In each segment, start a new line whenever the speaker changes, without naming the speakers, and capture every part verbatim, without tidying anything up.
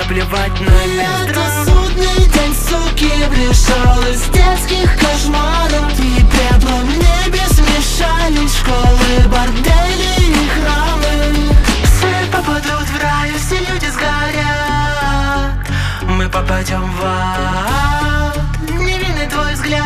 плевать на метро.
Это судный день, суки, пришел из детских кошмаров. И пеплом в небе смешались школы, бордели и храмы. Все попадут в рай, все люди сгорят. Мы попадем в ад, невинный твой взгляд.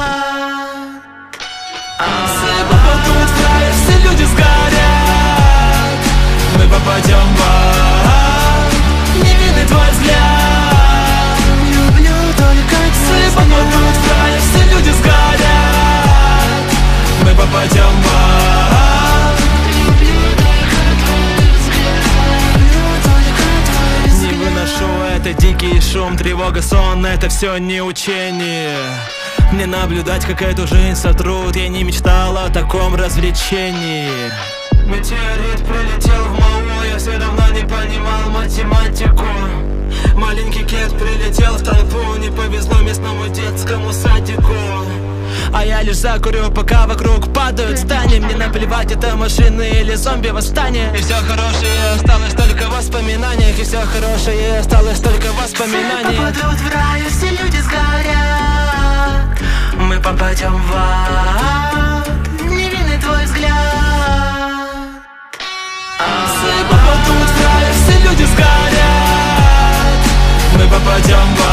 Все попадут в рай, все люди сгорят. Мы попадем в ад, невинный твой взгляд. Люблю только твой взгляд. Все попадут в рай, все люди сгорят. Мы попадем в ад. Люблю только твой взгляд. Люблю только твой взгляд.
Не выношу это дикий шум, тревога, сон, это все не учение. Мне наблюдать, как эту жизнь сотрут. Я не мечтал о таком развлечении. Метеорит прилетел в МАУ, я все равно не понимал математику. Маленький кет прилетел в толпу, не повезло местному детскому садику. А я лишь закурю, пока вокруг падают здания. Мне наплевать, это машины или зомби-восстание. И все хорошее осталось только в воспоминаниях. И все хорошее осталось только в воспоминаниях.
Все попадут в рай, все люди сгорят. Мы попадем в ад, невинный твой взгляд. Все попадут в рай, все люди сгорят. Мы попадем в ад.